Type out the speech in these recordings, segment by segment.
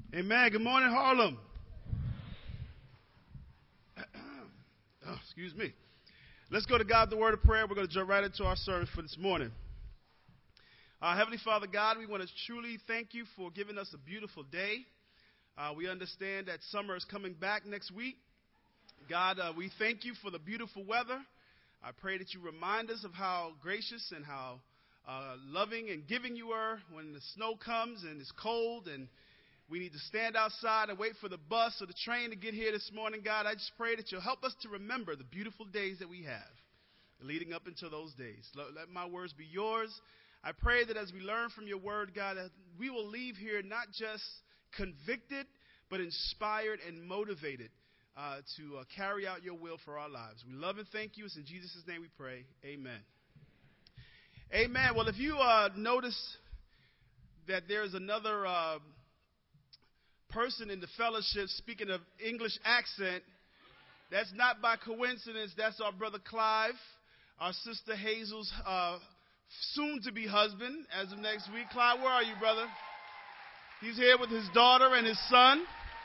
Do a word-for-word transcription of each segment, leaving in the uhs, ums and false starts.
Amen. Good morning, Harlem. Oh, excuse me. Let's go to God, the word of prayer. We're going to jump right into our sermon for this morning. Uh, Heavenly Father God, we want to truly thank you for giving us a beautiful day. Uh, we understand that summer is coming back next week. God, uh, we thank you for the beautiful weather. I pray that you remind us of how gracious and how uh, loving and giving you are when the snow comes and it's cold and we need to stand outside and wait for the bus or the train to get here this morning. God, I just pray that you'll help us to remember the beautiful days that we have leading up into those days. Let my words be yours. I pray that as we learn from your word, God, that we will leave here not just convicted, but inspired and motivated uh, to uh, carry out your will for our lives. We love and thank you. It's in Jesus' name we pray. Amen. Amen. Well, if you uh, notice that there's another uh, person in the fellowship speaking of English accent, that's not by coincidence. That's our brother Clive, our sister Hazel's uh, soon-to-be husband as of next week. Clive, where are you, brother? He's here with his daughter and his son.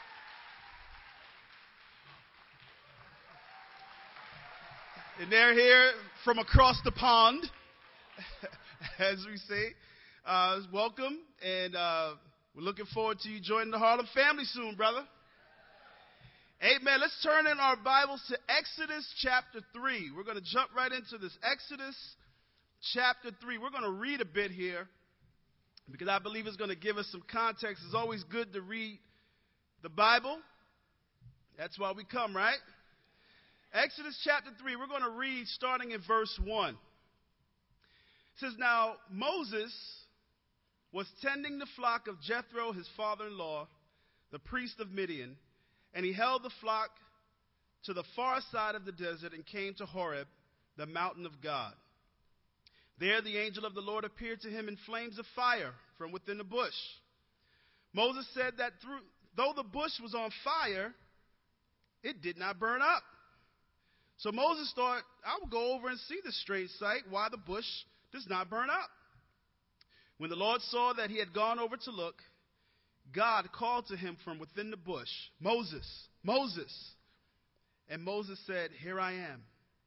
And they're here from across the pond, as we say. Uh, welcome, and uh, we're looking forward to you joining the Harlem family soon, brother. Amen. Let's turn in our Bibles to Exodus chapter three. We're going to jump right into this. Exodus chapter three. We're going to read a bit here because I believe it's going to give us some context. It's always good to read the Bible. That's why we come, right? Exodus chapter three. We're going to read starting in verse one. It says, "Now Moses was tending the flock of Jethro, his father-in-law, the priest of Midian, and he held the flock to the far side of the desert and came to Horeb, the mountain of God. There the angel of the Lord appeared to him in flames of fire from within the bush. Moses said that through, though the bush was on fire, it did not burn up. So Moses thought, I will go over and see this strange sight, why the bush does not burn up. When the Lord saw that he had gone over to look, God called to him from within the bush, Moses, Moses. And Moses said, Here I am.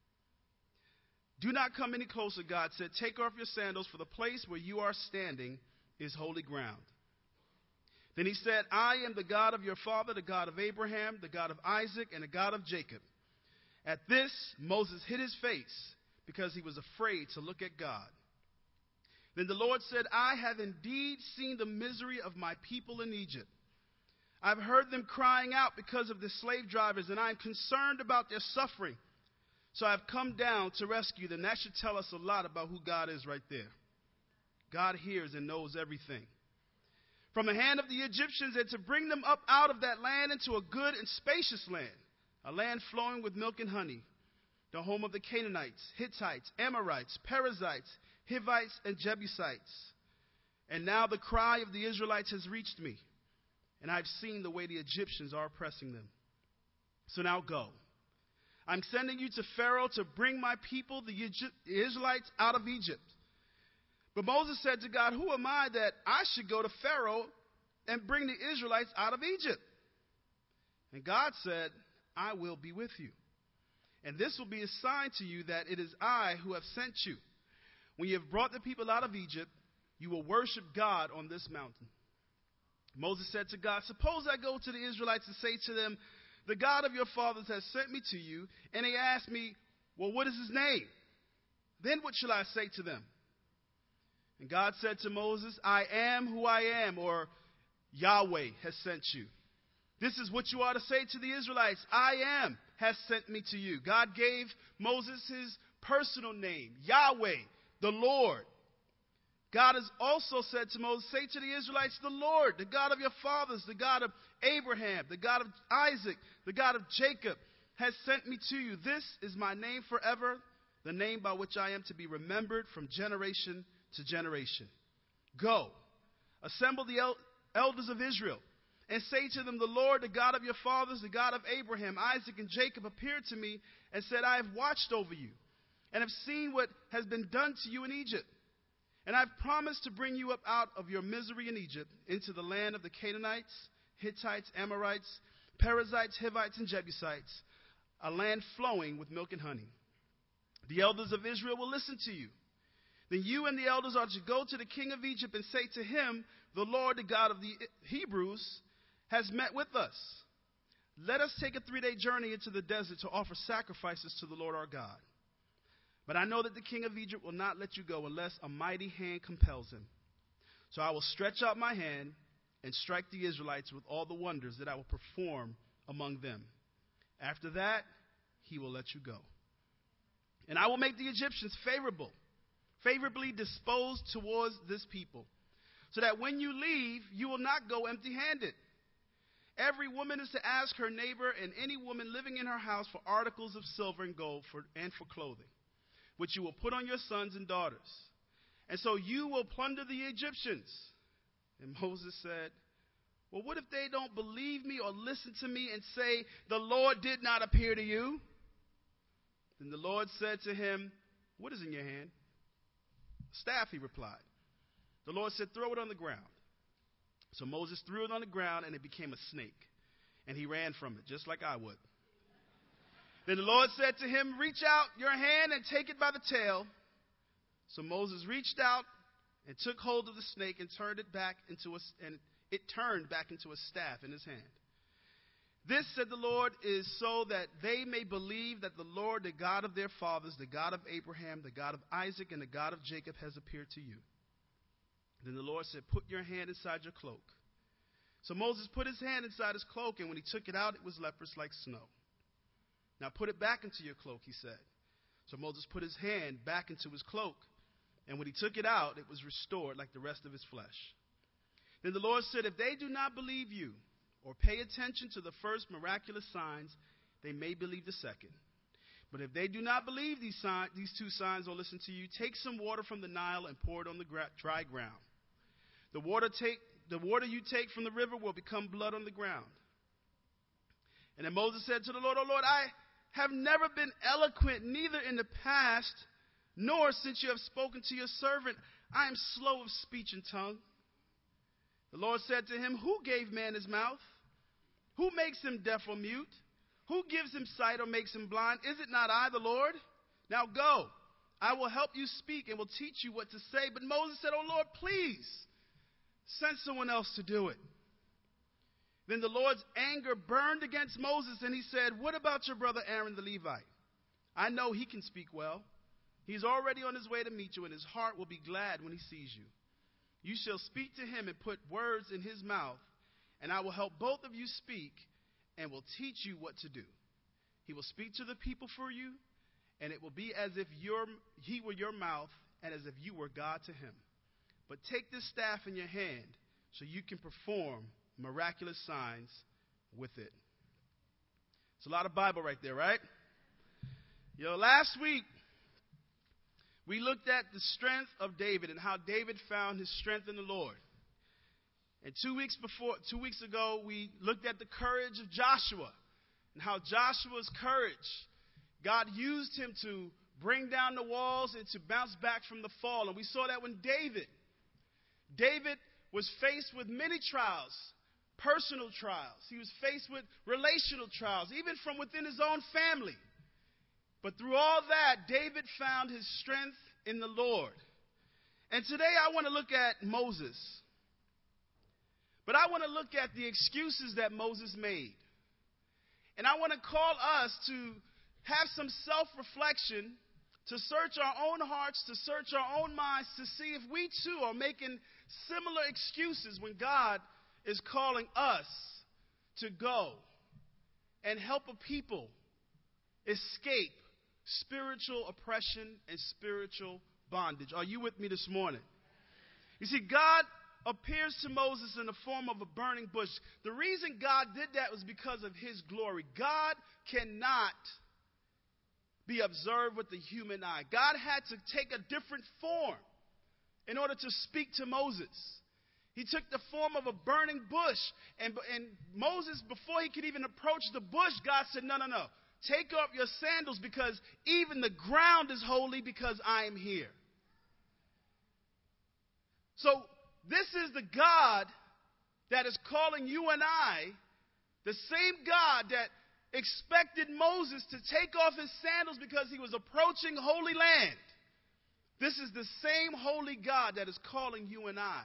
Do not come any closer, God said. Take off your sandals, for the place where you are standing is holy ground. Then he said, I am the God of your father, the God of Abraham, the God of Isaac, and the God of Jacob. At this, Moses hid his face because he was afraid to look at God. Then the Lord said, I have indeed seen the misery of my people in Egypt. I've heard them crying out because of the slave drivers, and I am concerned about their suffering. So I've come down to rescue them. That should tell us a lot about who God is right there. God hears and knows everything. From the hand of the Egyptians, and to bring them up out of that land into a good and spacious land, a land flowing with milk and honey, the home of the Canaanites, Hittites, Amorites, Perizzites, Hivites, and Jebusites. And now the cry of the Israelites has reached me, and I've seen the way the Egyptians are oppressing them. So now go. I'm sending you to Pharaoh to bring my people, the Israelites, out of Egypt. But Moses said to God, who am I that I should go to Pharaoh and bring the Israelites out of Egypt? And God said, I will be with you. And this will be a sign to you that it is I who have sent you. When you have brought the people out of Egypt, you will worship God on this mountain. Moses said to God, suppose I go to the Israelites and say to them, the God of your fathers has sent me to you, and they ask me, well, what is his name? Then what shall I say to them? And God said to Moses, I am who I am, or Yahweh has sent you. This is what you are to say to the Israelites. I am has sent me to you. God gave Moses his personal name, Yahweh, the Lord. God has also said to Moses, say to the Israelites, the Lord, the God of your fathers, the God of Abraham, the God of Isaac, the God of Jacob, has sent me to you. This is my name forever, the name by which I am to be remembered from generation to generation. Go, assemble the el- elders of Israel, and say to them, the Lord, the God of your fathers, the God of Abraham, Isaac, and Jacob, appeared to me and said, I have watched over you and have seen what has been done to you in Egypt. And I've promised to bring you up out of your misery in Egypt into the land of the Canaanites, Hittites, Amorites, Perizzites, Hivites, and Jebusites, a land flowing with milk and honey. The elders of Israel will listen to you. Then you and the elders are to go to the king of Egypt and say to him, the Lord, the God of the Hebrews, has met with us. Let us take a three-day journey into the desert to offer sacrifices to the Lord our God. But I know that the king of Egypt will not let you go unless a mighty hand compels him. So I will stretch out my hand and strike the Israelites with all the wonders that I will perform among them. After that, he will let you go. And I will make the Egyptians favorable, favorably disposed towards this people, so that when you leave, you will not go empty-handed. Every woman is to ask her neighbor and any woman living in her house for articles of silver and gold for, and for clothing, which you will put on your sons and daughters. And so you will plunder the Egyptians. And Moses said, well, what if they don't believe me or listen to me and say, the Lord did not appear to you? Then the Lord said to him, what is in your hand? Staff, he replied. The Lord said, throw it on the ground. So Moses threw it on the ground, and it became a snake. And he ran from it, just like I would. Then the Lord said to him, reach out your hand and take it by the tail. So Moses reached out and took hold of the snake and turned it back into a, and it turned back into a staff in his hand. This, said the Lord, is so that they may believe that the Lord, the God of their fathers, the God of Abraham, the God of Isaac, and the God of Jacob has appeared to you. Then the Lord said, put your hand inside your cloak. So Moses put his hand inside his cloak, and when he took it out, it was leprous like snow. Now put it back into your cloak, he said. So Moses put his hand back into his cloak, and when he took it out, it was restored like the rest of his flesh. Then the Lord said, if they do not believe you or pay attention to the first miraculous signs, they may believe the second. But if they do not believe these, sign, these two signs or listen to you, take some water from the Nile and pour it on the gra- dry ground. The water, take, the water you take from the river will become blood on the ground. And then Moses said to the Lord, oh Lord, I have never been eloquent, neither in the past, nor since you have spoken to your servant. I am slow of speech and tongue. The Lord said to him, who gave man his mouth? Who makes him deaf or mute? Who gives him sight or makes him blind? Is it not I, the Lord? Now go, I will help you speak and will teach you what to say. But Moses said, oh Lord, please send someone else to do it. Then the Lord's anger burned against Moses, and he said, what about your brother Aaron the Levite? I know he can speak well. He's already on his way to meet you, and his heart will be glad when he sees you. You shall speak to him and put words in his mouth, and I will help both of you speak and will teach you what to do. He will speak to the people for you, and it will be as if your, he were your mouth and as if you were God to him. But take this staff in your hand so you can perform miraculous signs with it. It's a lot of Bible right there, right? You know, last week, we looked at the strength of David and how David found his strength in the Lord. And two weeks before, two weeks ago, we looked at the courage of Joshua and how Joshua's courage, God used him to bring down the walls and to bounce back from the fall. And we saw that when David, David was faced with many trials, personal trials. He was faced with relational trials, even from within his own family. But through all that, David found his strength in the Lord. And today I want to look at Moses. But I want to look at the excuses that Moses made. And I want to call us to have some self-reflection, to search our own hearts, to search our own minds, to see if we too are making similar excuses when God is calling us to go and help a people escape spiritual oppression and spiritual bondage. Are you with me this morning? You see, God appears to Moses in the form of a burning bush. The reason God did that was because of his glory. God cannot be observed with the human eye. God had to take a different form in order to speak to Moses. He took the form of a burning bush. And, and Moses, before he could even approach the bush, God said, no, no, no. Take off your sandals because even the ground is holy because I am here. So this is the God that is calling you and I, the same God that expected Moses to take off his sandals because he was approaching holy land. This is the same holy God that is calling you and I.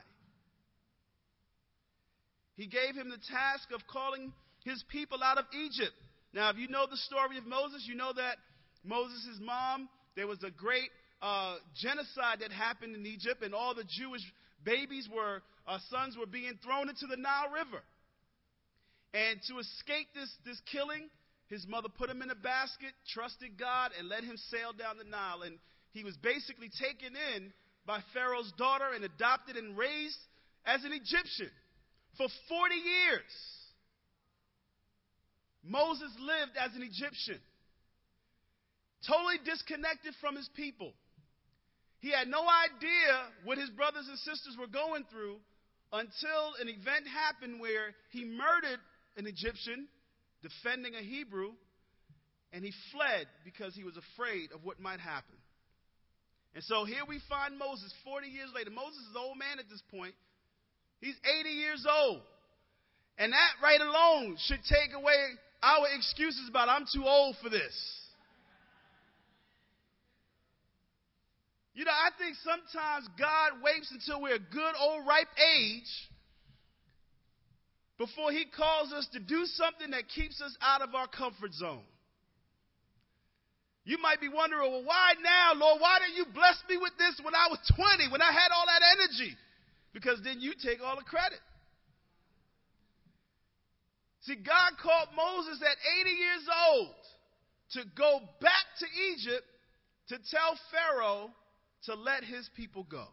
He gave him the task of calling his people out of Egypt. Now, if you know the story of Moses, you know that Moses' mom, there was a great uh, genocide that happened in Egypt, and all the Jewish babies were, uh, sons were being thrown into the Nile River. And to escape this, this killing, his mother put him in a basket, trusted God, and let him sail down the Nile. And he was basically taken in by Pharaoh's daughter and adopted and raised as an Egyptian for forty years. Moses lived as an Egyptian, totally disconnected from his people. He had no idea what his brothers and sisters were going through until an event happened where he murdered an Egyptian defending a Hebrew, and he fled because he was afraid of what might happen. And so here we find Moses forty years later. Moses is an old man at this point. He's eighty years old. And that right alone should take away our excuses about I'm too old for this. You know, I think sometimes God waits until we're a good old ripe age before he calls us to do something that keeps us out of our comfort zone. You might be wondering, well, why now, Lord? Why didn't you bless me with this when I was twenty, when I had all that energy? Because then you take all the credit. See, God called Moses at eighty years old to go back to Egypt to tell Pharaoh to let his people go.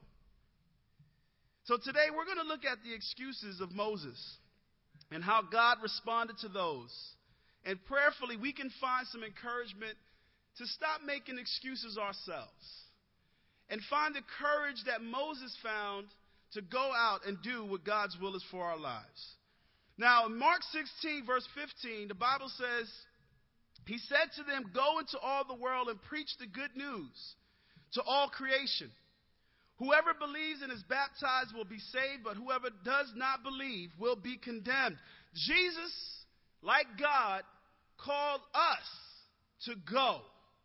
So today we're going to look at the excuses of Moses and how God responded to those. And prayerfully, we can find some encouragement to stop making excuses ourselves and find the courage that Moses found to go out and do what God's will is for our lives. Now, in Mark sixteen, verse fifteen, the Bible says, he said to them, go into all the world and preach the good news to all creation. Whoever believes and is baptized will be saved, but whoever does not believe will be condemned. Jesus, like God, called us to go.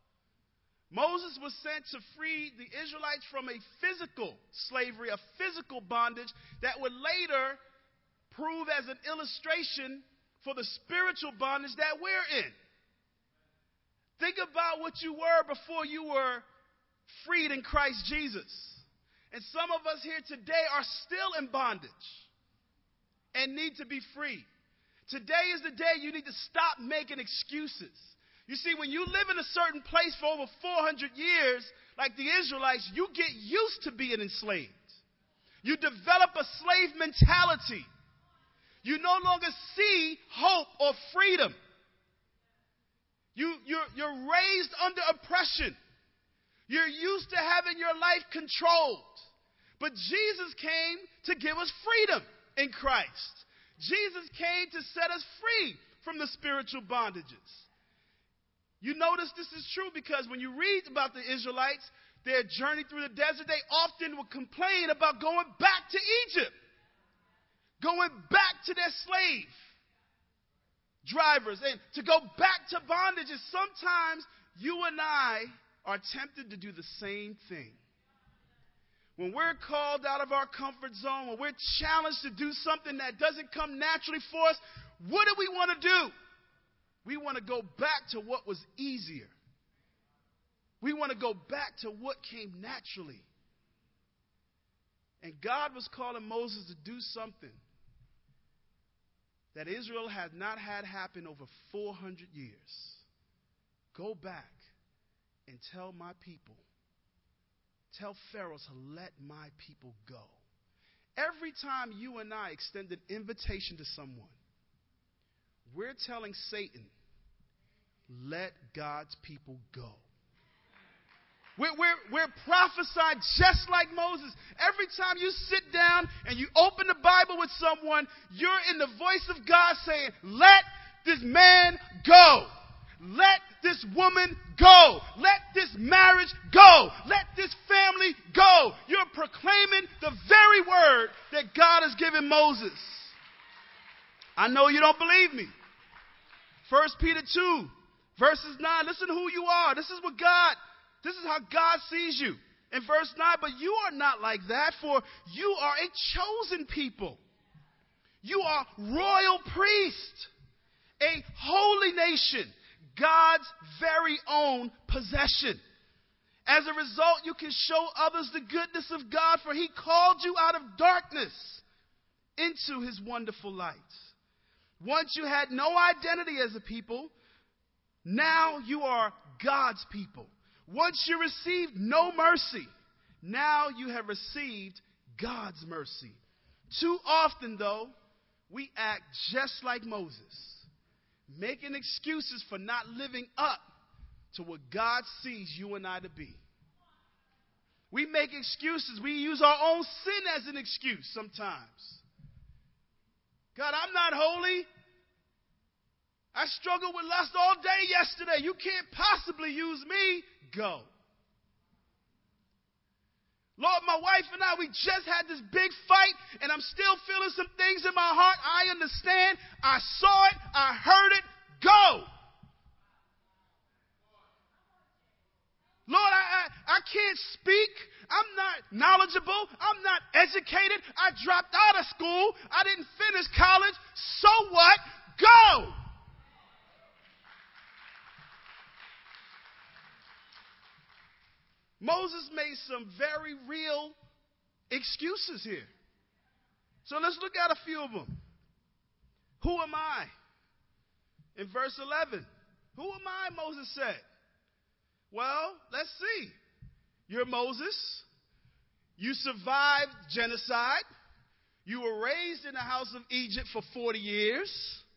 Moses was sent to free the Israelites from a physical slavery, a physical bondage that would later prove as an illustration for the spiritual bondage that we're in. Think about what you were before you were freed in Christ Jesus. And some of us here today are still in bondage and need to be free. Today is the day you need to stop making excuses. You see, when you live in a certain place for over four hundred years, like the Israelites, you get used to being enslaved. You develop a slave mentality. You no longer see hope or freedom. You, you're, you're raised under oppression. You're used to having your life controlled. But Jesus came to give us freedom in Christ. Jesus came to set us free from the spiritual bondages. You notice this is true because when you read about the Israelites, their journey through the desert, they often would complain about going back to Egypt. Going back to their slave drivers and to go back to bondage. And sometimes you and I are tempted to do the same thing. When we're called out of our comfort zone, when we're challenged to do something that doesn't come naturally for us, what do we want to do? We want to go back to what was easier. We want to go back to what came naturally. And God was calling Moses to do something that Israel had not had happen over four hundred years. Go back and tell my people, tell Pharaoh to let my people go. Every time you and I extend an invitation to someone, we're telling Satan, let God's people go. We're, we're, we're prophesying just like Moses. Every time you sit down and you open the Bible with someone, you're in the voice of God saying, let this man go. Let this woman go. Let this marriage go. Let this family go. You're proclaiming the very word that God has given Moses. I know you don't believe me. First Peter two, verses nine. Listen to who you are. This is what God, this is how God sees you. In verse nine, but you are not like that, for you are a chosen people. You are royal priest, a holy nation, God's very own possession. As a result, you can show others the goodness of God, for he called you out of darkness into his wonderful light. Once you had no identity as a people, now you are God's people. Once you received no mercy, now you have received God's mercy. Too often, though, we act just like Moses, making excuses for not living up to what God sees you and I to be. We make excuses. We use our own sin as an excuse sometimes. God, I'm not holy. I struggled with lust all day yesterday. You can't possibly use me. Go. Lord, my wife and I, we just had this big fight, and I'm still feeling some things in my heart. I understand. I saw it. I heard it. Go. Lord, I, I, I can't speak. I'm not knowledgeable. I'm not educated. I dropped out of school. I didn't finish college. So what? Go. Moses made some very real excuses here. So let's look at a few of them. Who am I? In verse eleven. Who am I, Moses said. Well, let's see. You're Moses. You survived genocide. You were raised in the house of Egypt for forty years.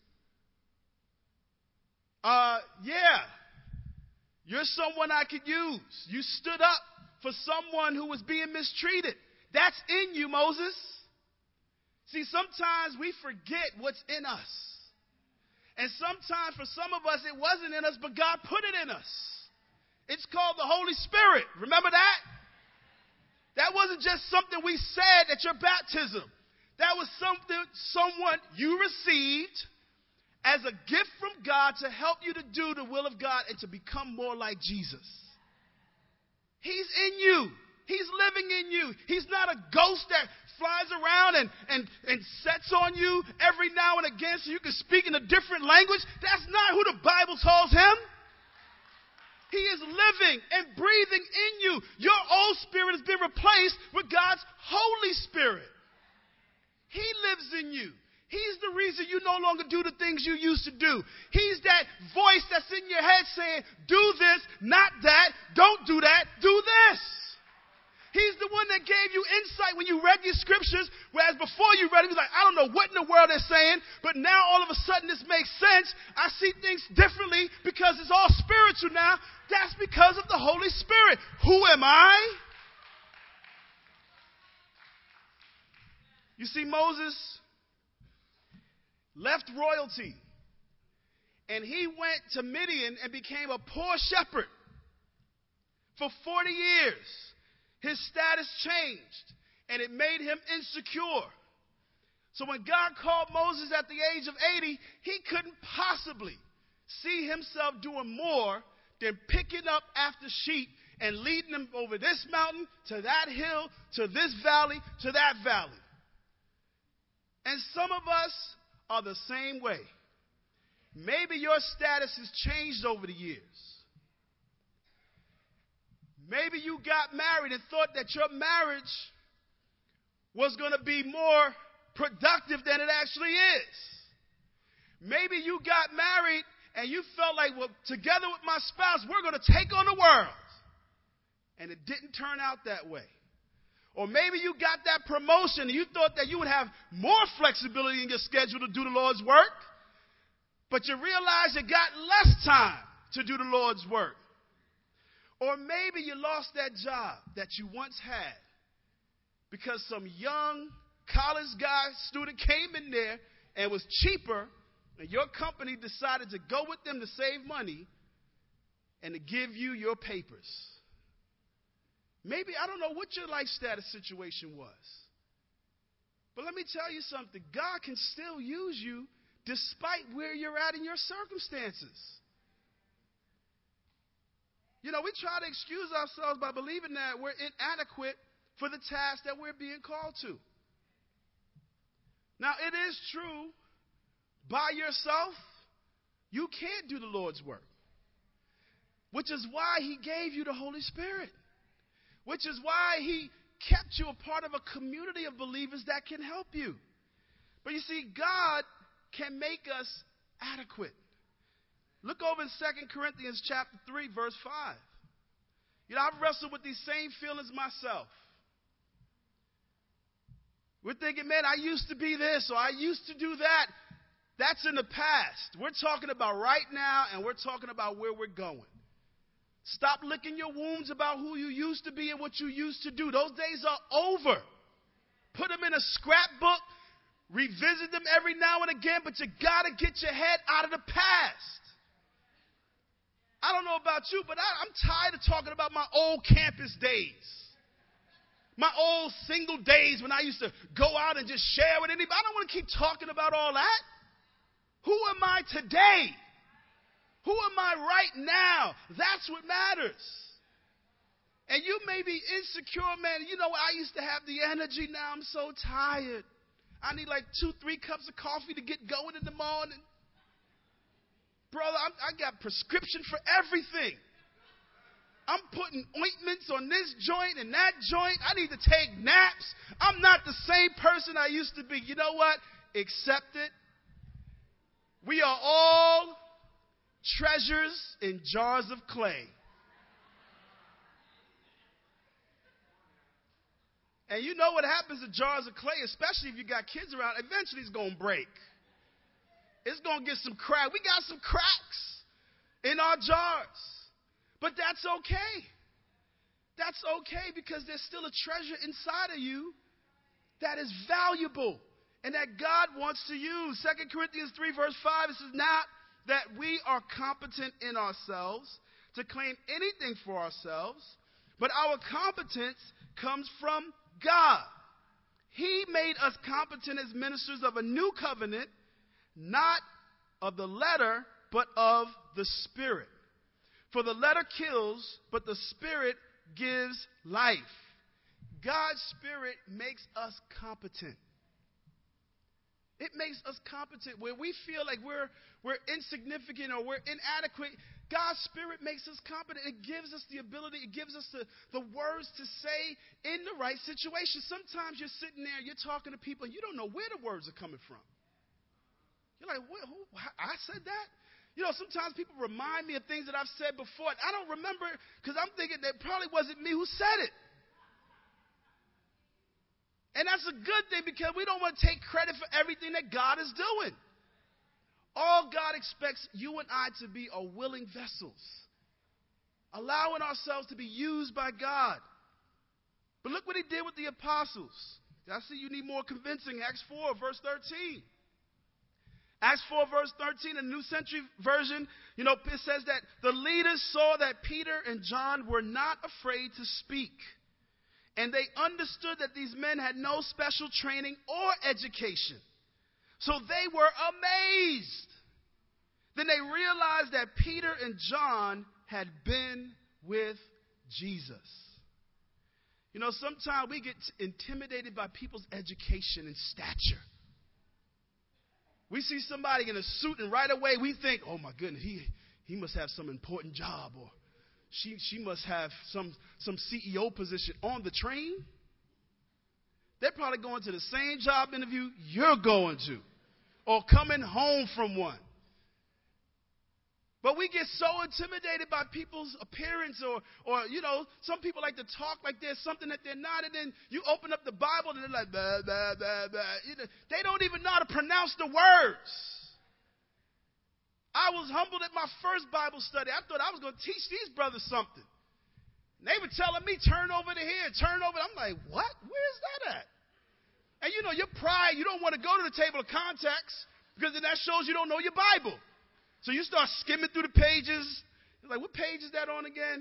Uh, yeah. You're someone I could use. You stood up for someone who was being mistreated. That's in you, Moses. See, sometimes we forget what's in us. And sometimes for some of us, it wasn't in us, but God put it in us. It's called the Holy Spirit. Remember that? That wasn't just something we said at your baptism. That was something someone you received as a gift from God to help you to do the will of God and to become more like Jesus. He's in you. He's living in you. He's not a ghost that flies around and, and, and sets on you every now and again so you can speak in a different language. That's not who the Bible calls him. He is living and breathing in you. Your old spirit has been replaced with God's Holy Spirit. He lives in you. He's the reason you no longer do the things you used to do. He's that voice that's in your head saying, do this, not that, don't do that, do this. He's the one that gave you insight when you read your scriptures, whereas before you read it, you was like, I don't know what in the world they're saying, but now all of a sudden this makes sense. I see things differently because it's all spiritual now. That's because of the Holy Spirit. Who am I? You see, Moses left royalty, and he went to Midian and became a poor shepherd. For forty years, his status changed, and it made him insecure. So when God called Moses at the age of eighty, he couldn't possibly see himself doing more than picking up after sheep and leading them over this mountain, to that hill, to this valley, to that valley. And some of us are the same way. Maybe your status has changed over the years. Maybe you got married and thought that your marriage was going to be more productive than it actually is. Maybe you got married and you felt like, well, together with my spouse, we're going to take on the world. And it didn't turn out that way. Or maybe you got that promotion and you thought that you would have more flexibility in your schedule to do the Lord's work, but you realized you got less time to do the Lord's work. Or maybe you lost that job that you once had because some young college guy student came in there and was cheaper, and your company decided to go with them to save money and to give you your papers. Maybe, I don't know what your life status situation was. But let me tell you something. God can still use you despite where you're at in your circumstances. You know, we try to excuse ourselves by believing that we're inadequate for the task that we're being called to. Now, it is true, by yourself, you can't do the Lord's work, which is why he gave you the Holy Spirit, which is why he kept you a part of a community of believers that can help you. But you see, God can make us adequate. Look over in Second Corinthians chapter three, verse five. You know, I've wrestled with these same feelings myself. We're thinking, man, I used to be this or I used to do that. That's in the past. We're talking about right now, and we're talking about where we're going. Stop licking your wounds about who you used to be and what you used to do. Those days are over. Put them in a scrapbook. Revisit them every now and again, but you got to get your head out of the past. I don't know about you, but I, I'm tired of talking about my old campus days. My old single days when I used to go out and just share with anybody. I don't want to keep talking about all that. Who am I today? Who am I right now? That's what matters. And you may be insecure, man. You know, I used to have the energy. Now I'm so tired. I need like two, three cups of coffee to get going in the morning. Brother, I'm, I got prescription for everything. I'm putting ointments on this joint and that joint. I need to take naps. I'm not the same person I used to be. You know what? Accept it. We are all treasures in jars of clay. And you know what happens to jars of clay, especially if you got kids around, eventually it's going to break. It's going to get some crack. We got some cracks in our jars. But that's okay. That's okay because there's still a treasure inside of you that is valuable and that God wants to use. Second Corinthians three, verse five, it says, not that we are competent in ourselves to claim anything for ourselves, but our competence comes from God. He made us competent as ministers of a new covenant, not of the letter, but of the Spirit. For the letter kills, but the Spirit gives life. God's Spirit makes us competent. It makes us competent. Where we feel like we're, we're insignificant or we're inadequate, God's Spirit makes us competent. It gives us the ability, it gives us the, the words to say in the right situation. Sometimes you're sitting there, you're talking to people, and you don't know where the words are coming from. You're like, what, who, I said that? You know, sometimes people remind me of things that I've said before. And I don't remember because I'm thinking that probably wasn't me who said it. And that's a good thing because we don't want to take credit for everything that God is doing. All God expects you and I to be are willing vessels, allowing ourselves to be used by God. But look what he did with the apostles. I see you need more convincing. Acts four, verse thirteen. Acts four, verse thirteen, the New Century Version, you know, it says that the leaders saw that Peter and John were not afraid to speak. And they understood that these men had no special training or education. So they were amazed. Then they realized that Peter and John had been with Jesus. You know, sometimes we get intimidated by people's education and stature. We see somebody in a suit and right away we think, oh my goodness, he, he must have some important job, or she, she must have some, some C E O position on the train. They're probably going to the same job interview you're going to, or coming home from one. But we get so intimidated by people's appearance, or, or, you know, some people like to talk like there's something that they're not, and then you open up the Bible and they're like, blah, blah, blah, blah. You know, they don't even know how to pronounce the words. I was humbled at my first Bible study. I thought I was going to teach these brothers something. And they were telling me, turn over to here, turn over. I'm like, what? Where's that at? And, you know, your pride, you don't want to go to the table of context because then that shows you don't know your Bible. So you start skimming through the pages. You're like, what page is that on again?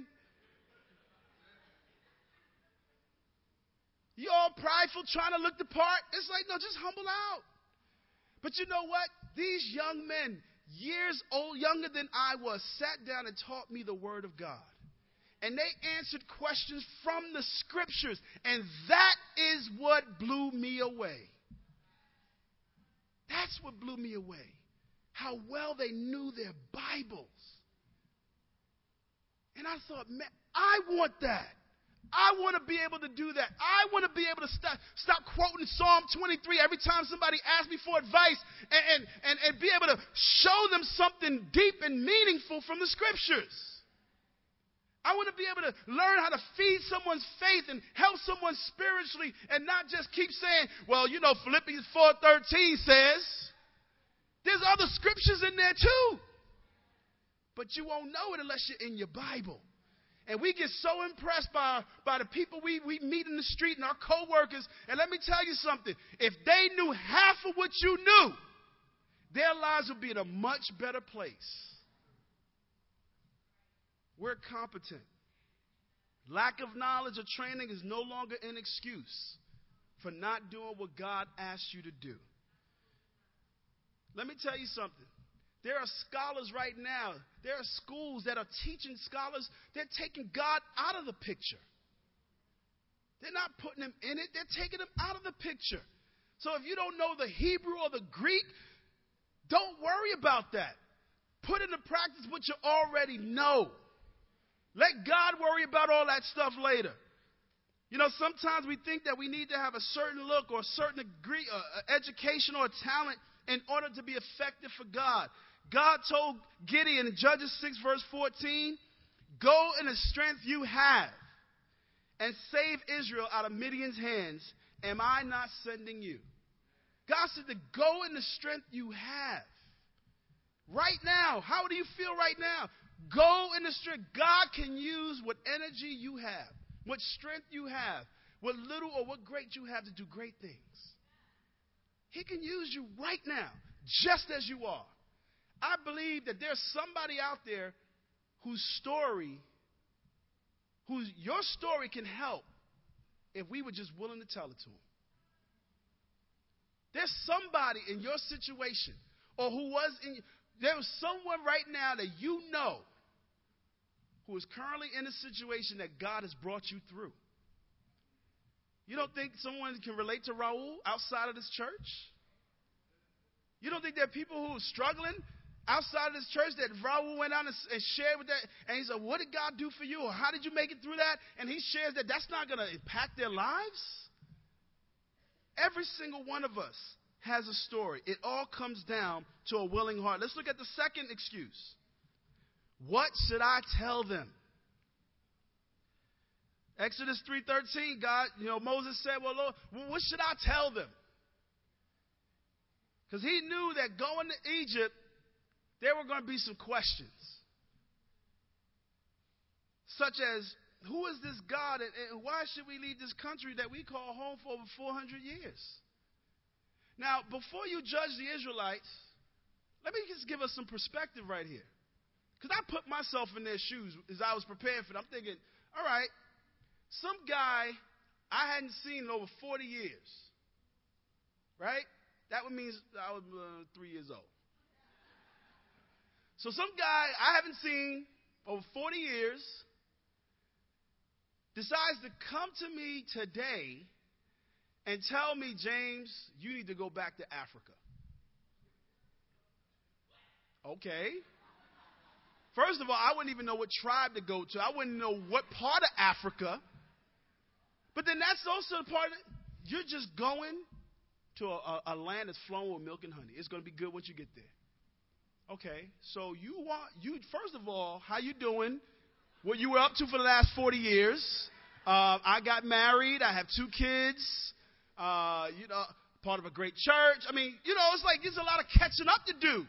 You all prideful, trying to look the part. It's like, no, just humble out. But you know what? these young men, years old, younger than I was, sat down and taught me the Word of God. And they answered questions from the Scriptures. And that is what blew me away. That's what blew me away. How well they knew their Bibles. And I thought, man, I want that. I want to be able to do that. I want to be able to stop, stop quoting Psalm twenty-three every time somebody asks me for advice and, and, and, and be able to show them something deep and meaningful from the Scriptures. I want to be able to learn how to feed someone's faith and help someone spiritually and not just keep saying, well, you know, Philippians four thirteen says. There's other scriptures in there too. But you won't know it unless you're in your Bible. And we get so impressed by, by the people we, we meet in the street and our co-workers. And let me tell you something. If they knew half of what you knew, their lives would be in a much better place. We're competent. Lack of knowledge or training is no longer an excuse for not doing what God asked you to do. Let me tell you something. There are scholars right now. There are schools that are teaching scholars. They're taking God out of the picture. They're not putting him in it. They're taking him out of the picture. So if you don't know the Hebrew or the Greek, don't worry about that. Put into practice what you already know. Let God worry about all that stuff later. You know, sometimes we think that we need to have a certain look or a certain degree, uh, education or talent in order to be effective for God. God told Gideon in Judges six, verse fourteen, go in the strength you have and save Israel out of Midian's hands. Am I not sending you? God said to go in the strength you have. Right now, how do you feel right now? Go in the strength. God can use what energy you have, what strength you have, what little or what great you have to do great things. He can use you right now, just as you are. I believe that there's somebody out there whose story, whose your story can help if we were just willing to tell it to them. There's somebody in your situation, or who was in, there was someone right now that you know who is currently in a situation that God has brought you through. You don't think someone can relate to Raul outside of this church? You don't think there are people who are struggling outside of this church that Raul went out and, and shared with that? And he said, what did God do for you? Or how did you make it through that? And he shares that that's not going to impact their lives. Every single one of us has a story. It all comes down to a willing heart. Let's look at the second excuse. What should I tell them? Exodus three thirteen, God, you know, Moses said, well, Lord, what should I tell them? Because he knew that going to Egypt, there were going to be some questions. Such as, who is this God and, and why should we leave this country that we call home for over four hundred years? Now, before you judge the Israelites, let me just give us some perspective right here. Because I put myself in their shoes as I was preparing for it. I'm thinking, all right, some guy I hadn't seen in over forty years, right? That would mean I was uh, three years old. So some guy I haven't seen over forty years decides to come to me today and tell me, James, you need to go back to Africa. Okay. First of all, I wouldn't even know what tribe to go to. I wouldn't know what part of Africa. But then that's also the part of it. You're just going to a, a land that's flowing with milk and honey. It's going to be good once you get there. Okay, so you want, you first of all, how you doing? What you were up to for the last forty years. Uh, I got married. I have two kids. Uh, you know, part of a great church. I mean, you know, it's like there's a lot of catching up to do.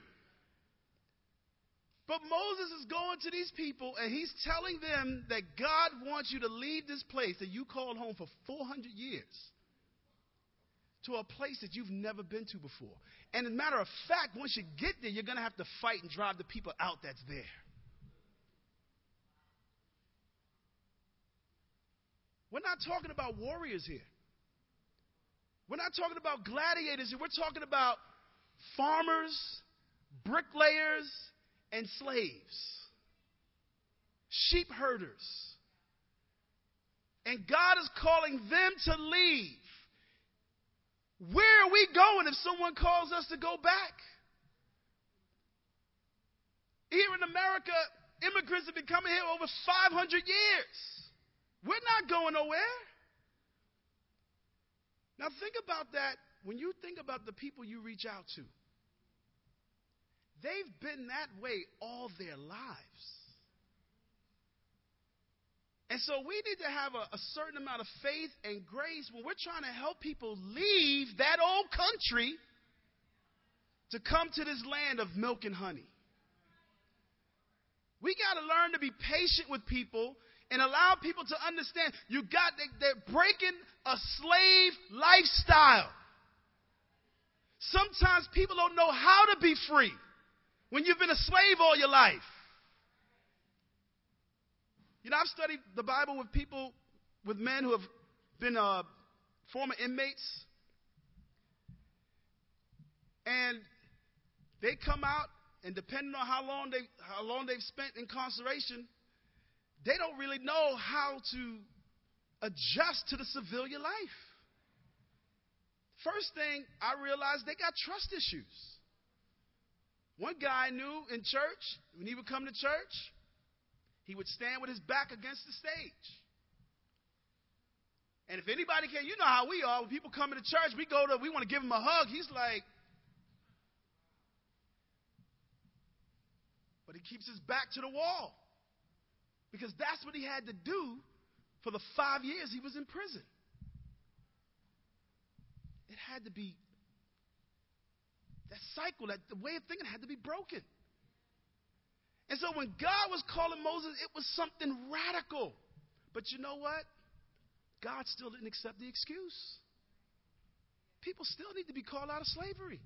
But Moses is going to these people, and he's telling them that God wants you to leave this place that you called home for four hundred years to a place that you've never been to before. And as a matter of fact, once you get there, you're going to have to fight and drive the people out that's there. We're not talking about warriors here. We're not talking about gladiators here. We're talking about farmers, bricklayers, and slaves, sheep herders. And God is calling them to leave. Where are we going if someone calls us to go back? Here in America, immigrants have been coming here over five hundred years. We're not going nowhere. Now think about that. When you think about the people you reach out to, they've been that way all their lives. And so we need to have a, a certain amount of faith and grace when we're trying to help people leave that old country to come to this land of milk and honey. We got to learn to be patient with people and allow people to understand you got they, they're breaking a slave lifestyle. Sometimes people don't know how to be free when you've been a slave all your life. You know, I've studied the Bible with people, with men who have been uh, former inmates. And they come out, and depending on how long they how long they've spent incarceration, they don't really know how to adjust to the civilian life. First thing I realized, they got trust issues. One guy I knew in church, when he would come to church, he would stand with his back against the stage. And if anybody can, you know how we are. When people come into church, we go to, we want to give him a hug. He's like, but he keeps his back to the wall. Because that's what he had to do for the five years he was in prison. It had to be, that cycle, that the way of thinking had to be broken. And so when God was calling Moses, it was something radical. But you know what? God still didn't accept the excuse. People still need to be called out of slavery.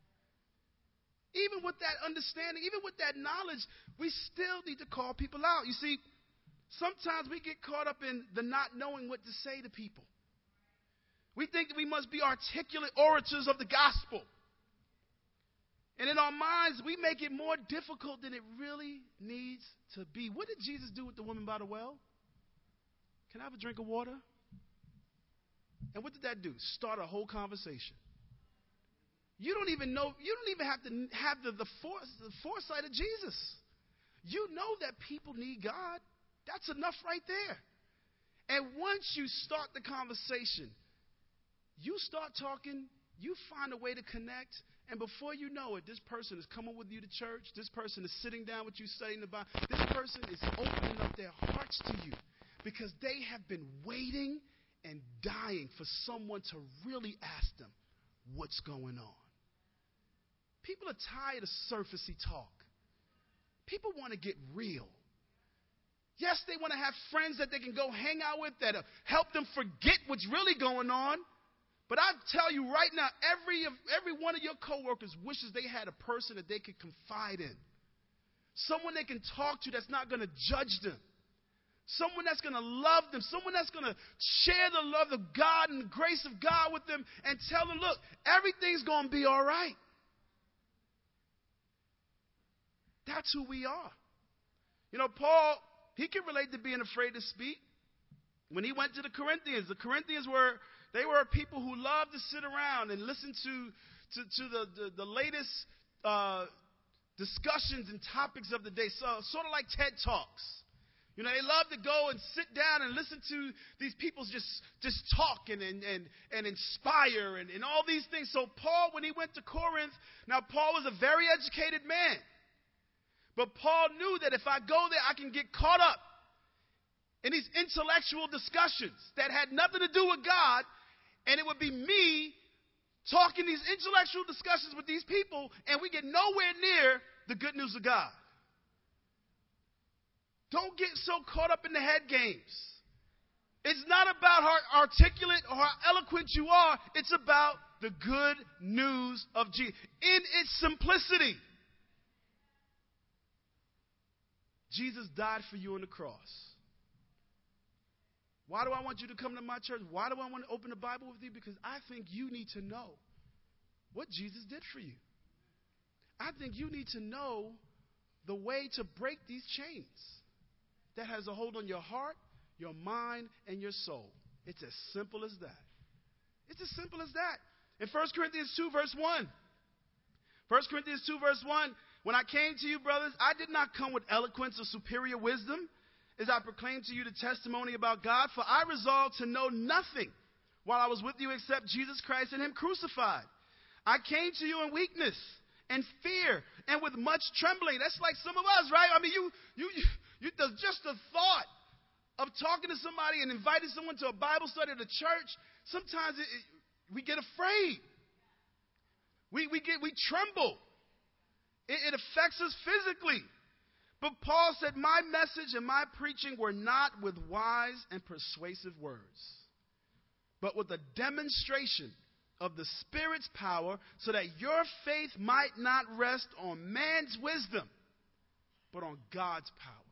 Even with that understanding, even with that knowledge, we still need to call people out. You see, sometimes we get caught up in the not knowing what to say to people. We think that we must be articulate orators of the gospel. And in our minds, we make it more difficult than it really needs to be. What did Jesus do with the woman by the well? Can I have a drink of water? And what did that do? Start a whole conversation. You don't even know, you don't even have to have the, the, force, the foresight of Jesus. You know that people need God. That's enough right there. And once you start the conversation, you start talking, you find a way to connect, and before you know it, this person is coming with you to church. This person is sitting down with you studying the Bible. This person is opening up their hearts to you because they have been waiting and dying for someone to really ask them what's going on. People are tired of surfacey talk. People want to get real. Yes, they want to have friends that they can go hang out with that help them forget what's really going on. But I tell you right now, every every one of your coworkers wishes they had a person that they could confide in. Someone they can talk to that's not going to judge them. Someone that's going to love them. Someone that's going to share the love of God and the grace of God with them and tell them, look, everything's going to be all right. That's who we are. You know, Paul, he can relate to being afraid to speak. When he went to the Corinthians, the Corinthians were, they were people who loved to sit around and listen to, to, to the, the, the latest uh, discussions and topics of the day. So sort of like TED Talks. You know, they love to go and sit down and listen to these people just, just talk and, and, and, and inspire and, and all these things. So Paul, when he went to Corinth, now Paul was a very educated man. But Paul knew that if I go there, I can get caught up in these intellectual discussions that had nothing to do with God, and it would be me talking these intellectual discussions with these people, and we get nowhere near the good news of God. Don't get so caught up in the head games. It's not about how articulate or how eloquent you are. It's about the good news of Jesus in its simplicity. Jesus died for you on the cross. Why do I want you to come to my church? Why do I want to open the Bible with you? Because I think you need to know what Jesus did for you. I think you need to know the way to break these chains that has a hold on your heart, your mind, and your soul. It's as simple as that. It's as simple as that. In First Corinthians two, verse one. First Corinthians two, verse one. When I came to you, brothers, I did not come with eloquence or superior wisdom, as I proclaimed to you the testimony about God, for I resolved to know nothing while I was with you except Jesus Christ and him crucified. I came to you in weakness and fear and with much trembling. That's like some of us, right? I mean, you, you, you, you just the thought of talking to somebody and inviting someone to a Bible study at a church, sometimes it, it, we get afraid. We, we, get, we tremble. It, it affects us physically. But Paul said, my message and my preaching were not with wise and persuasive words, but with a demonstration of the Spirit's power, so that your faith might not rest on man's wisdom, but on God's power.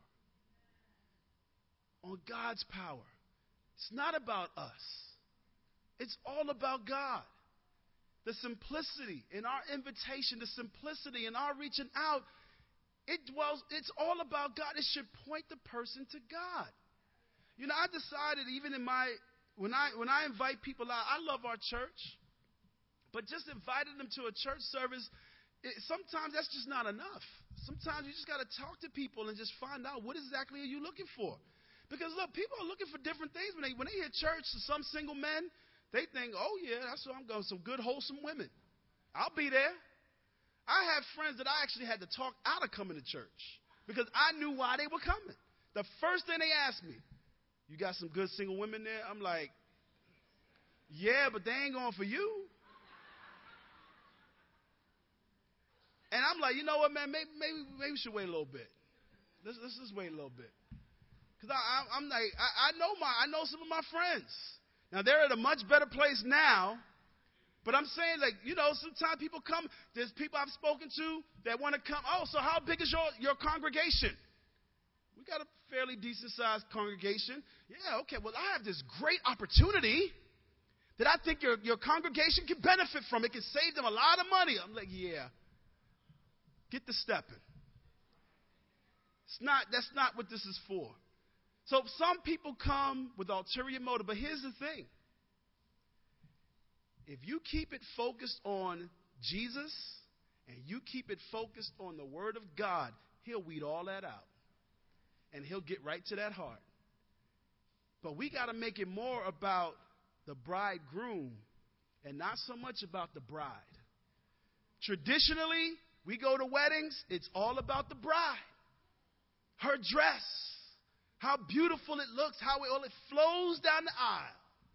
On God's power. It's not about us. It's all about God. The simplicity in our invitation, the simplicity in our reaching out, it dwells, it's all about God. It should point the person to God. You know, I decided even in my, when I when I invite people out, I love our church, but just inviting them to a church service, it, sometimes that's just not enough. Sometimes you just got to talk to people and just find out what exactly are you looking for. Because look, people are looking for different things. When they when they hear church, some single men, they think, oh yeah, that's what I'm going, some good wholesome women. I'll be there. I have friends that I actually had to talk out of coming to church because I knew why they were coming. The first thing they asked me, you got some good single women there? I'm like, yeah, but they ain't going for you. And I'm like, you know what, man, maybe maybe, maybe we should wait a little bit. Let's, let's just wait a little bit. Because I, I, I'm like, I, I know my, I know some of my friends. Now, they're at a much better place now. But I'm saying, like, you know, sometimes people come, there's people I've spoken to that want to come. Oh, so how big is your, your congregation? We got a fairly decent-sized congregation. Yeah, okay, well, I have this great opportunity that I think your, your congregation can benefit from. It can save them a lot of money. I'm like, yeah, get the stepping. It's not, that's not what this is for. So some people come with ulterior motive, but here's the thing. If you keep it focused on Jesus and you keep it focused on the Word of God, he'll weed all that out. And he'll get right to that heart. But we got to make it more about the bridegroom and not so much about the bride. Traditionally, we go to weddings, it's all about the bride. Her dress, how beautiful it looks, how it, it flows down the aisle.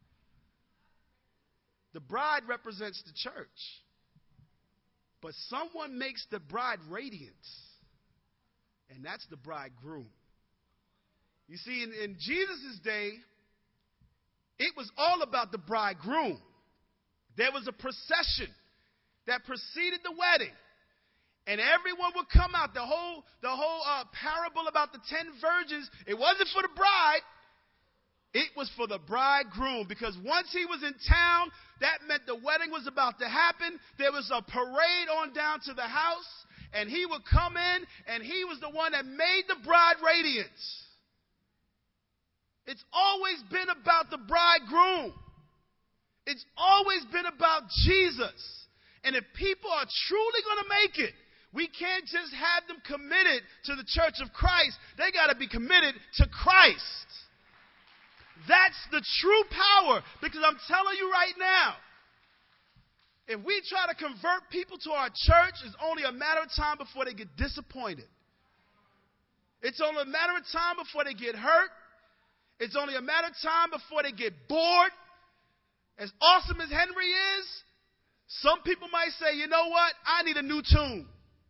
The bride represents the church. But someone makes the bride radiant. And that's the bridegroom. You see, in, in Jesus' day, it was all about the bridegroom. There was a procession that preceded the wedding. And everyone would come out. The whole, the whole uh, parable about the ten virgins, it wasn't for the bride. It was for the bridegroom, because once he was in town, that meant the wedding was about to happen. There was a parade on down to the house, and he would come in, and he was the one that made the bride radiant. It's always been about the bridegroom. It's always been about Jesus. And if people are truly going to make it, we can't just have them committed to the church of Christ. They got to be committed to Christ. That's the true power, because I'm telling you right now, if we try to convert people to our church, it's only a matter of time before they get disappointed. It's only a matter of time before they get hurt. It's only a matter of time before they get bored. As awesome as Henry is, some people might say, you know what? I need a new tune.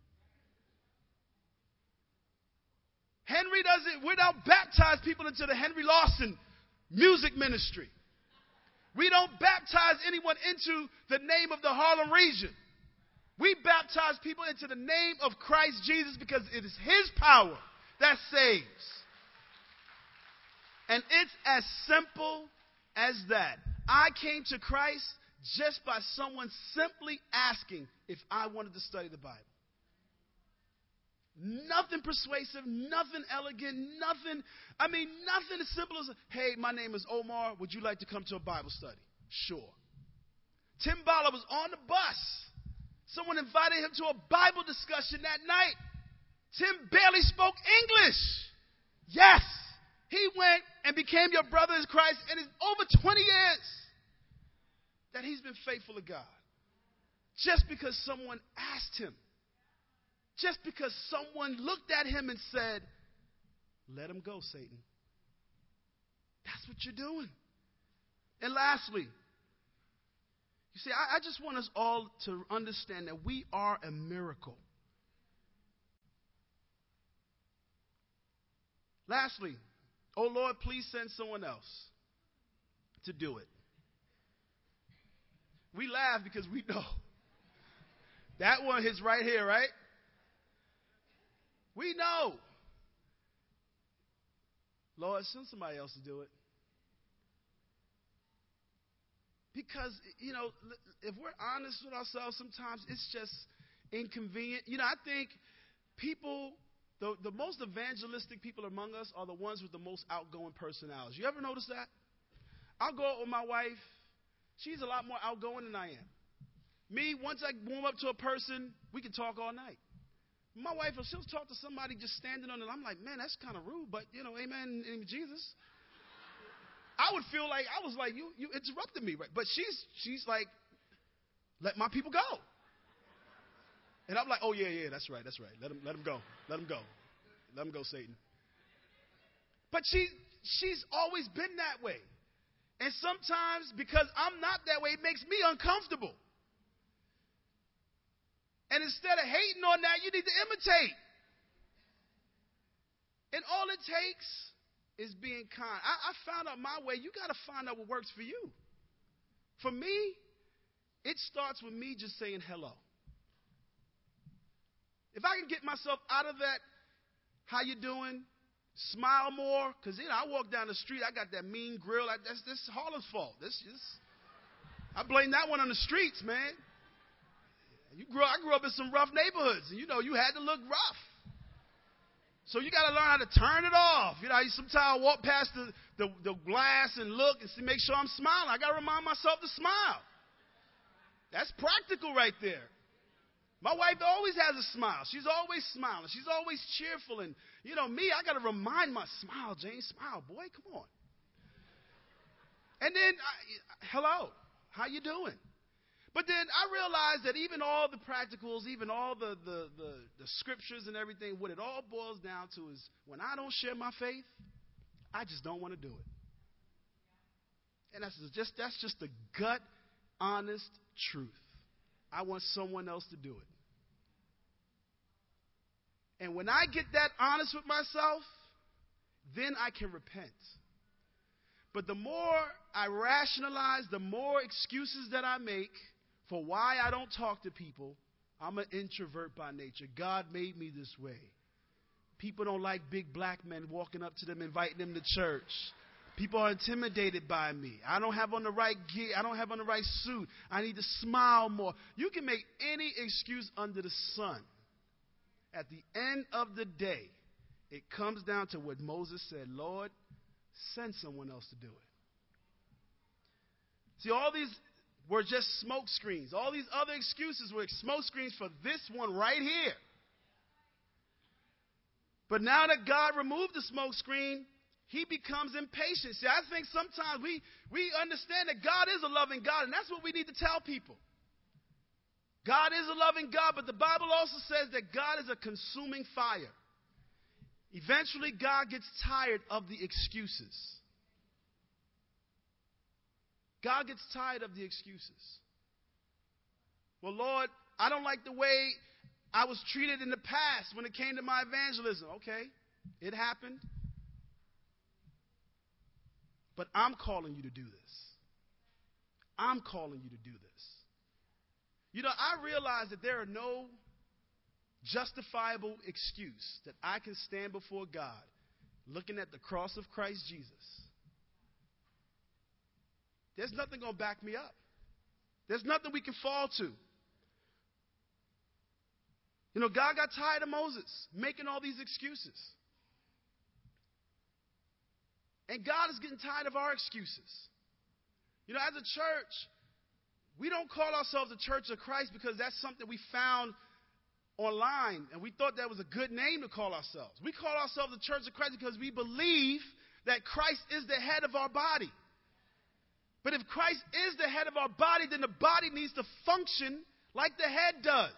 Henry doesn't, we don't baptize people into the Henry Lawson music ministry. We don't baptize anyone into the name of the Harlem region. We baptize people into the name of Christ Jesus, because it is his power that saves. And it's as simple as that. I came to Christ just by someone simply asking if I wanted to study the Bible. Nothing persuasive, nothing elegant, nothing, I mean, nothing as simple as, hey, my name is Omar. Would you like to come to a Bible study? Sure. Tim Bala was on the bus. Someone invited him to a Bible discussion that night. Tim barely spoke English. Yes, he went and became your brother in Christ, and it's over twenty years that he's been faithful to God. Just because someone asked him. Just because someone looked at him and said, let him go, Satan. That's what you're doing. And lastly, you see, I, I just want us all to understand that we are a miracle. Lastly, oh Lord, please send someone else to do it. We laugh because we know. That one hits right here, right? We know. Lord, send somebody else to do it. Because, you know, if we're honest with ourselves, sometimes it's just inconvenient. You know, I think people, the, the most evangelistic people among us are the ones with the most outgoing personalities. You ever notice that? I'll go out with my wife. She's a lot more outgoing than I am. Me, once I warm up to a person, we can talk all night. My wife, if she'll talk to somebody just standing on it, I'm like, man, that's kind of rude, but, you know, amen in Jesus. I would feel like, I was like, you you interrupted me, right? But she's she's like, let my people go. And I'm like, oh, yeah, yeah, that's right, that's right. Let him, let him go. Let him go. Let him go, Satan. But she she's always been that way. And sometimes, because I'm not that way, it makes me uncomfortable. And instead of hating on that, you need to imitate. And all it takes is being kind. I, I found out my way. You got to find out what works for you. For me, it starts with me just saying hello. If I can get myself out of that, how you doing? Smile more. Because, you know, I walk down the street, I got that mean grill. I, that's this Harlem's fault. This is, I blame that one on the streets, man. You grew, I grew up in some rough neighborhoods, and you know you had to look rough. So you got to learn how to turn it off. You know, I sometimes walk past the, the, the glass and look and see, make sure I'm smiling. I got to remind myself to smile. That's practical right there. My wife always has a smile. She's always smiling. She's always cheerful. And, you know, me, I got to remind my smile, Jane, smile, boy, come on. And then, I, hello, how you doing? But then I realized that even all the practicals, even all the, the, the, the scriptures and everything, what it all boils down to is when I don't share my faith, I just don't want to do it. And that's just, that's just the gut, honest truth. I want someone else to do it. And when I get that honest with myself, then I can repent. But the more I rationalize, the more excuses that I make for why I don't talk to people, I'm an introvert by nature. God made me this way. People don't like big black men walking up to them, inviting them to church. People are intimidated by me. I don't have on the right gear. I don't have on the right suit. I need to smile more. You can make any excuse under the sun. At the end of the day, it comes down to what Moses said, Lord, send someone else to do it. See, all these were just smoke screens. All these other excuses were smoke screens for this one right here. But now that God removed the smoke screen, he becomes impatient. See, I think sometimes we, we understand that God is a loving God, and that's what we need to tell people. God is a loving God, but the Bible also says that God is a consuming fire. Eventually, God gets tired of the excuses. God gets tired of the excuses. Well, Lord, I don't like the way I was treated in the past when it came to my evangelism. Okay, it happened. But I'm calling you to do this. I'm calling you to do this. You know, I realize that there are no justifiable excuse that I can stand before God looking at the cross of Christ Jesus. There's nothing going to back me up. There's nothing we can fall to. You know, God got tired of Moses making all these excuses. And God is getting tired of our excuses. You know, as a church, we don't call ourselves the Church of Christ because that's something we found online, and we thought that was a good name to call ourselves. We call ourselves the Church of Christ because we believe that Christ is the head of our body. But if Christ is the head of our body, then the body needs to function like the head does.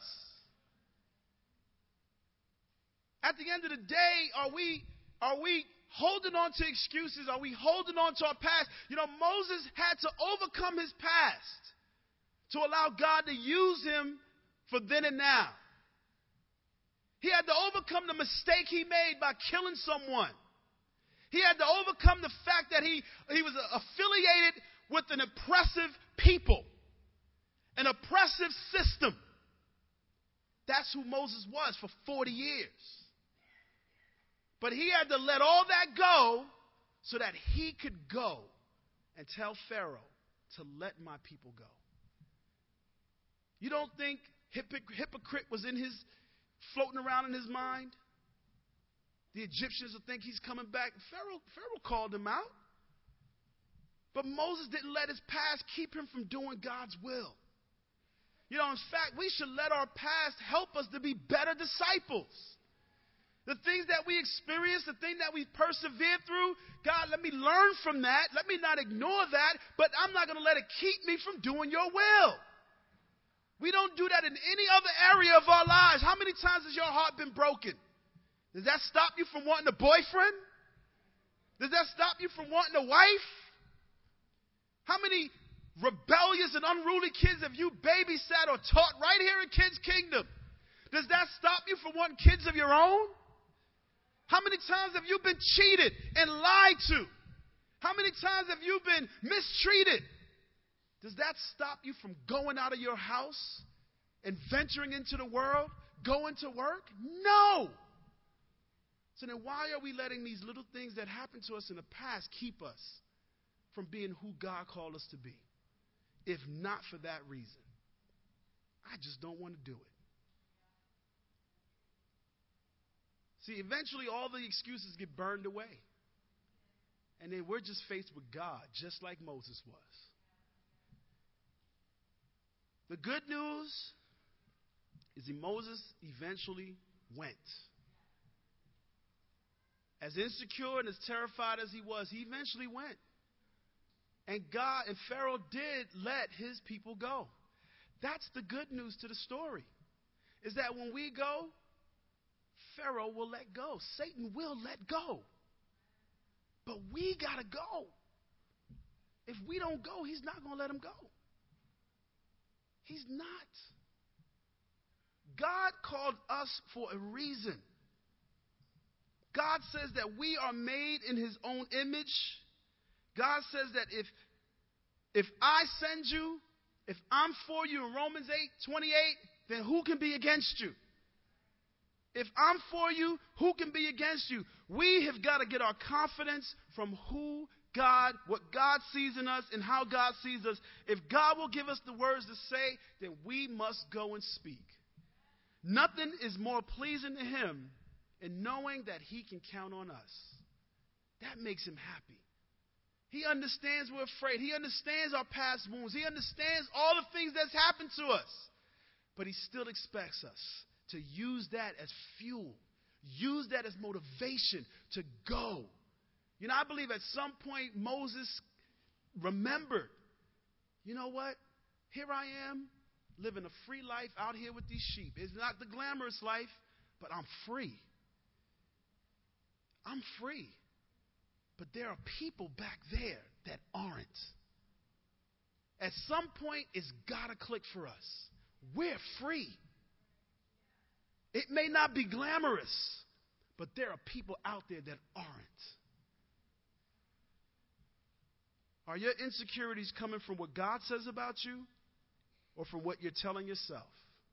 At the end of the day, are we, are we holding on to excuses? Are we holding on to our past? You know, Moses had to overcome his past to allow God to use him for then and now. He had to overcome the mistake he made by killing someone. He had to overcome the fact that he, he was affiliated with an oppressive people, an oppressive system. That's who Moses was for forty years. But he had to let all that go so that he could go and tell Pharaoh to let my people go. You don't think hypocrite was in his, floating around in his mind? The Egyptians will think he's coming back. Pharaoh, Pharaoh called him out. But Moses didn't let his past keep him from doing God's will. You know, in fact, we should let our past help us to be better disciples. The things that we experience, the thing that we persevere through, God, let me learn from that. Let me not ignore that, but I'm not going to let it keep me from doing your will. We don't do that in any other area of our lives. How many times has your heart been broken? Does that stop you from wanting a boyfriend? Does that stop you from wanting a wife? How many rebellious and unruly kids have you babysat or taught right here in Kids Kingdom? Does that stop you from wanting kids of your own? How many times have you been cheated and lied to? How many times have you been mistreated? Does that stop you from going out of your house and venturing into the world, going to work? No. So then why are we letting these little things that happened to us in the past keep us from being who God called us to be? If not for that reason, I just don't want to do it. See, eventually all the excuses get burned away. And then we're just faced with God, just like Moses was. The good news is that Moses eventually went. As insecure and as terrified as he was, he eventually went. And God and Pharaoh did let his people go. That's the good news to the story. Is that when we go, Pharaoh will let go. Satan will let go. But we got to go. If we don't go, he's not going to let him go. He's not. God called us for a reason. God says that we are made in his own image. God says that if, if I send you, if I'm for you in Romans eight twenty-eight, then who can be against you? If I'm for you, who can be against you? We have got to get our confidence from who God, what God sees in us and how God sees us. If God will give us the words to say, then we must go and speak. Nothing is more pleasing to him in knowing that he can count on us. That makes him happy. He understands we're afraid. He understands our past wounds. He understands all the things that's happened to us. But he still expects us to use that as fuel. Use that as motivation to go. You know, I believe at some point Moses remembered, you know what? Here I am living a free life out here with these sheep. It's not the glamorous life, but I'm free. I'm free. But there are people back there that aren't. At some point, it's got to click for us. We're free. It may not be glamorous, but there are people out there that aren't. Are your insecurities coming from what God says about you or from what you're telling yourself?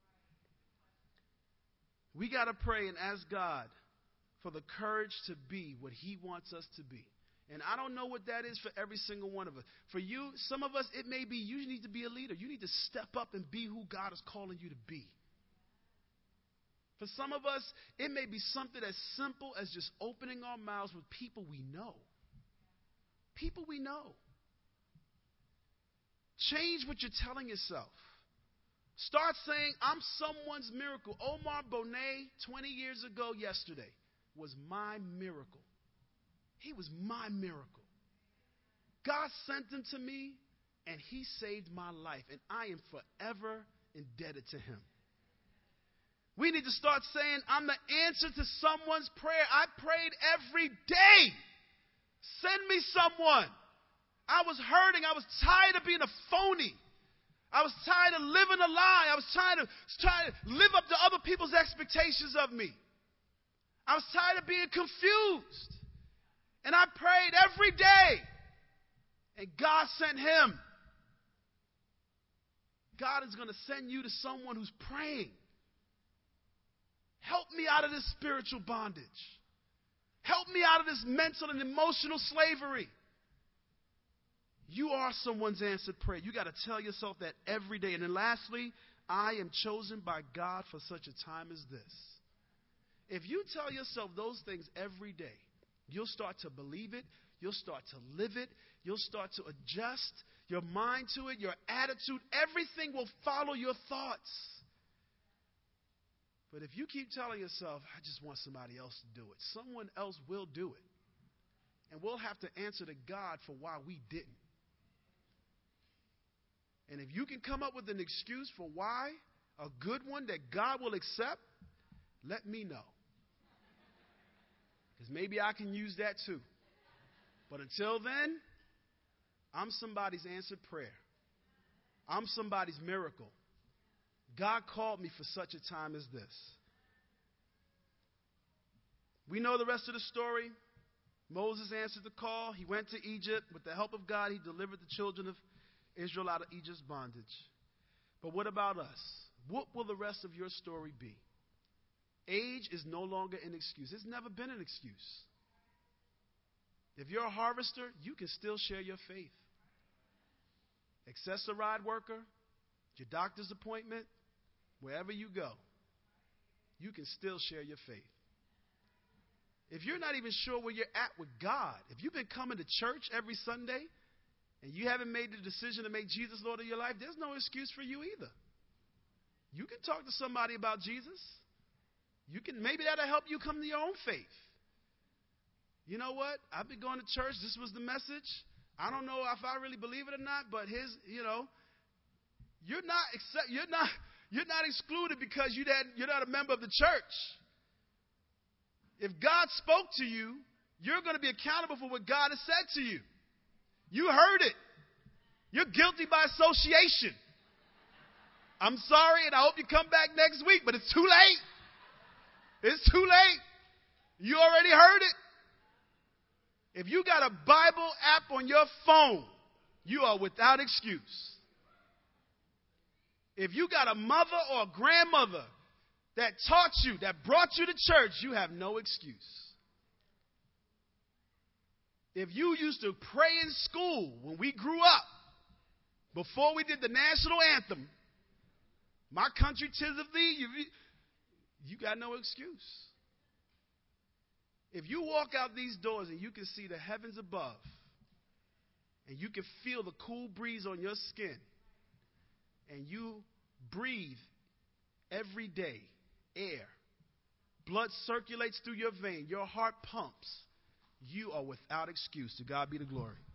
We got to pray and ask God for the courage to be what he wants us to be. And I don't know what that is for every single one of us. For you, some of us, it may be you need to be a leader. You need to step up and be who God is calling you to be. For some of us, it may be something as simple as just opening our mouths with people we know. People we know. Change what you're telling yourself. Start saying, I'm someone's miracle. Omar Bonet, twenty years ago yesterday, was my miracle. He was my miracle. God sent him to me, and he saved my life, and I am forever indebted to him. We need to start saying, I'm the answer to someone's prayer. I prayed every day. Send me someone. I was hurting. I was tired of being a phony. I was tired of living a lie. I was trying to, trying to live up to other people's expectations of me. I was tired of being confused. And I prayed every day. And God sent him. God is going to send you to someone who's praying. Help me out of this spiritual bondage. Help me out of this mental and emotional slavery. You are someone's answered prayer. You got to tell yourself that every day. And then lastly, I am chosen by God for such a time as this. If you tell yourself those things every day, you'll start to believe it. You'll start to live it. You'll start to adjust your mind to it, your attitude. Everything will follow your thoughts. But if you keep telling yourself, I just want somebody else to do it, someone else will do it. And we'll have to answer to God for why we didn't. And if you can come up with an excuse for why, a good one that God will accept, let me know. Because maybe I can use that too. But until then, I'm somebody's answered prayer. I'm somebody's miracle. God called me for such a time as this. We know the rest of the story. Moses answered the call. He went to Egypt. With the help of God, he delivered the children of Israel out of Egypt's bondage. But what about us? What will the rest of your story be? Age is no longer an excuse. It's never been an excuse. If you're a harvester, you can still share your faith. Accessoride worker, your doctor's appointment, wherever you go, you can still share your faith. If you're not even sure where you're at with God, if you've been coming to church every Sunday and you haven't made the decision to make Jesus Lord of your life, there's no excuse for you either. You can talk to somebody about Jesus. You can, maybe that'll help you come to your own faith. You know what? I've been going to church. This was the message. I don't know if I really believe it or not, but his, you know, you're not accept, you're not you're not excluded because you that you're not a member of the church. If God spoke to you, you're going to be accountable for what God has said to you. You heard it. You're guilty by association. I'm sorry, and I hope you come back next week, but it's too late. It's too late. You already heard it. If you got a Bible app on your phone, you are without excuse. If you got a mother or a grandmother that taught you, that brought you to church, you have no excuse. If you used to pray in school when we grew up, before we did the national anthem, my country 'tis of thee, you, you got no excuse. If you walk out these doors and you can see the heavens above, and you can feel the cool breeze on your skin, and you breathe every day air, blood circulates through your vein, your heart pumps, you are without excuse. To God be the glory.